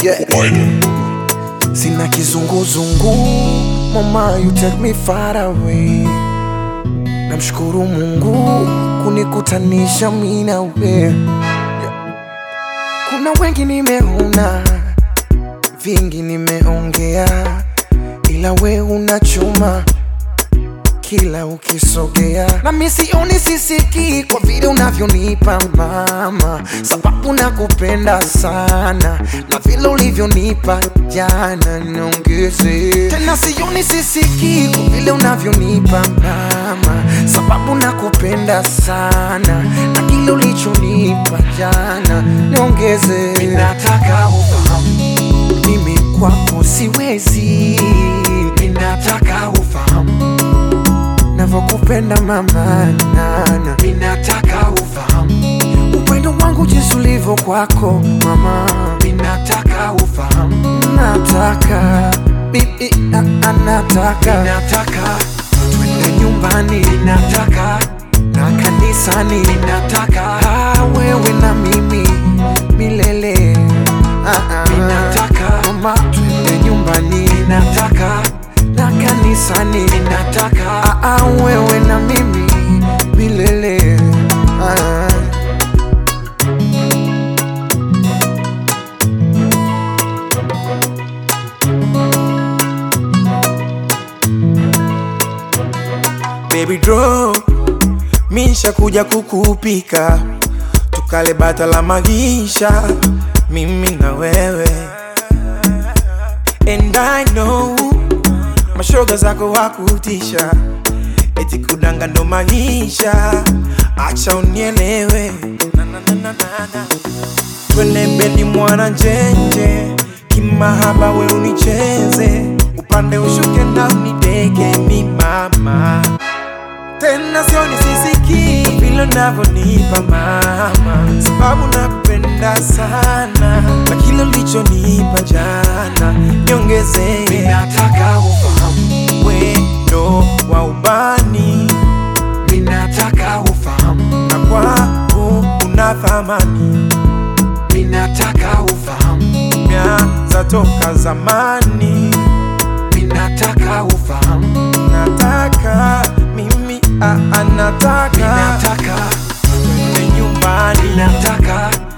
Yeah. Sina kizunguzungu, mama you take me far away. Namshukuru Mungu kunikutanisha mimi na wewe. Kuna wengi nimeona, vingi nimeongea, ila we unachuma kila ukisogea. Na mimi sioni sisiki kwa vile unavyonipa mama, sababu nakupenda sana na vile ulivyonipa jana niongeze. Tena sioni sisiki kwa vile unavyonipa mama, sababu nakupenda sana na kile ulichonipa jana niongeze. Mimi nataka ufahamu mimi kwako siwezi, mimi nataka ufahamu navyokupenda mama nana. Mimi nataka ufahamu upendo wangu jinsi ulivyo kwako mama. Mimi nataka ufahamu, nataka bibi anataka. Mimi nataka twende nyumbani, nataka na kanisani, nataka wewe na mimi milele. Mimi nataka mama twende nyumbani, nataka na kanisani, nataka wewe na mimi milele. Baby draw, misha kuja kukupika, tukale bata la magisha, mimi na wewe. And I know mashoga zako wakutisha, eti kudanga ndo maisha, acha unielewe. Twende bedi mwana njenje, kimahaba we unicheze, upande ushuke na unideke mi mama. Tena sioni sisiki vile unavyonipa mama, sababu nakupenda sana na kile ulichonipa jana niongeze. Mimi nataka ufahamu wendo wa ubani, mimi nataka ufahamu na kwangu una thamani. Mimi nataka ufahamu mianza toka zamani. Mimi nataka ufahamu, nataka mimi anataka. mimi nataka twende nyumbani, nataka